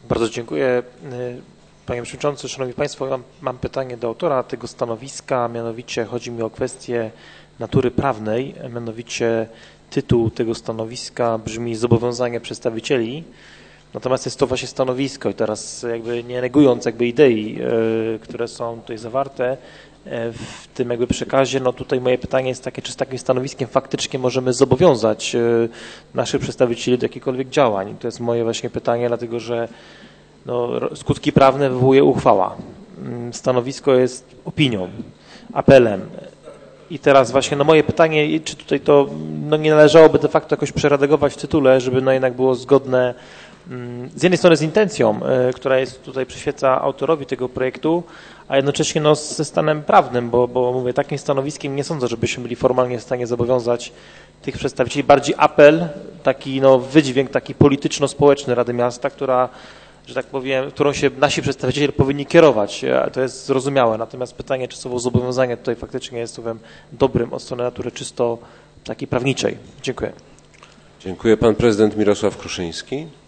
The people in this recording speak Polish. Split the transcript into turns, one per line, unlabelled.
Bardzo dziękuję. Panie Przewodniczący, Szanowni Państwo, mam pytanie do autora tego stanowiska, mianowicie chodzi mi o kwestię natury prawnej, mianowicie tytuł tego stanowiska brzmi Zobowiązanie przedstawicieli, natomiast jest to właśnie stanowisko i teraz jakby nie negując idei, które są tutaj zawarte w tym przekazie, no tutaj moje pytanie jest takie, czy z takim stanowiskiem faktycznie możemy zobowiązać naszych przedstawicieli do jakichkolwiek działań? To jest moje właśnie pytanie, dlatego że skutki prawne wywołuje uchwała. Stanowisko jest opinią, apelem. I teraz właśnie moje pytanie, czy tutaj to nie należałoby de facto jakoś przeredagować w tytule, żeby jednak było zgodne z jednej strony z intencją, która jest tutaj przyświeca autorowi tego projektu, a jednocześnie ze stanem prawnym, bo mówię, takim stanowiskiem nie sądzę, żebyśmy byli formalnie w stanie zobowiązać tych przedstawicieli. Bardziej apel, taki wydźwięk taki polityczno-społeczny Rady Miasta, która, że tak powiem, którą się nasi przedstawiciele powinni kierować. To jest zrozumiałe. Natomiast pytanie, czy słowo zobowiązanie tutaj faktycznie jest słowem dobrym od strony natury czysto takiej prawniczej. Dziękuję.
Dziękuję. Pan prezydent Mirosław Kruszyński.